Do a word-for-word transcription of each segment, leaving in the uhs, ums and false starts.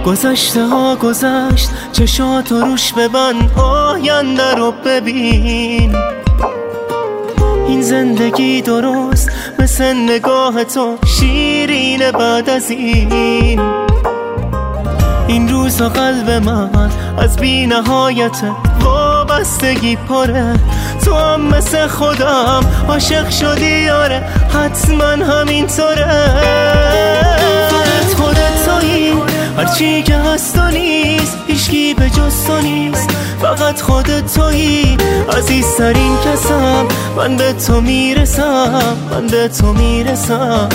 گذشته ها گذشت، چشاتو روش ببند، آینده رو ببین. این زندگی درست مثل نگاه تو شیرینه بعد از این. این روزا قلب من از بی نهایت وابستگی پره، تو هم مثل خودم عاشق شدی یاره، حتما همینطوره. فقط خودت تویی، هرچی که هست و نیست، هیچکی به جز تو نیست. فقط خودت تویی، عزیزترین کسم، من به تو میرسم، من به تو میرسم.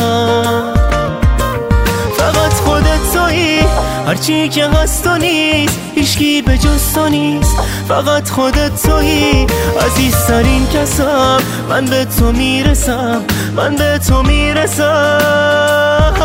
فقط خودت تویی، هرچی که هست و نیست، هیچکی به جز تو نیست. فقط خودت تویی، عزیزترین کسم، من به تو میرسم، من به تو میرسم.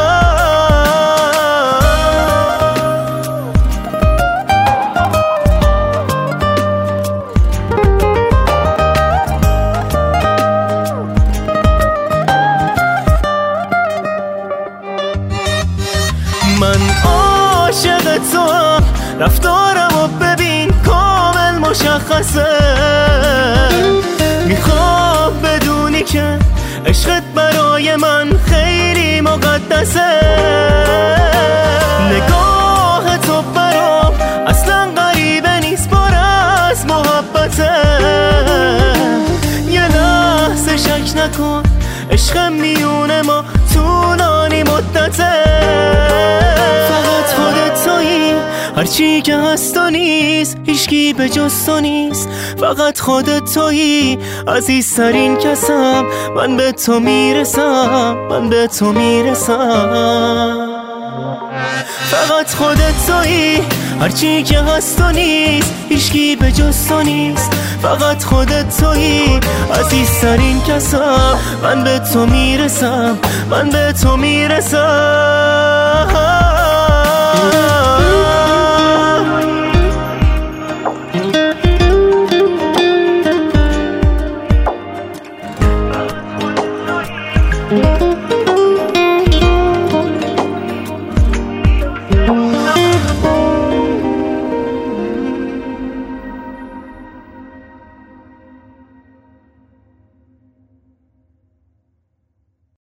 من عاشق توام، رفتارم و ببین کامل مشخصه. میخوام بدونی که عشقت برای من خیلی مقدسه. نگاه تو برام اصلا غریبه نیست، پر از محبته. یه لحظه شک نکن، عشق میونه ما طولانی مدته. هرچی که هست و نیست، هیچکی به جز تو نیست. فقط خودت تویی، عزیزترین کسم، من به تو میرسم، من به تو میرسم. فقط خودت تویی، هرچی که هست و نیست، هیچکی به جز تو نیست. فقط خودت تویی، عزیزترین کسم، من به تو میرسم، من به تو میرسم.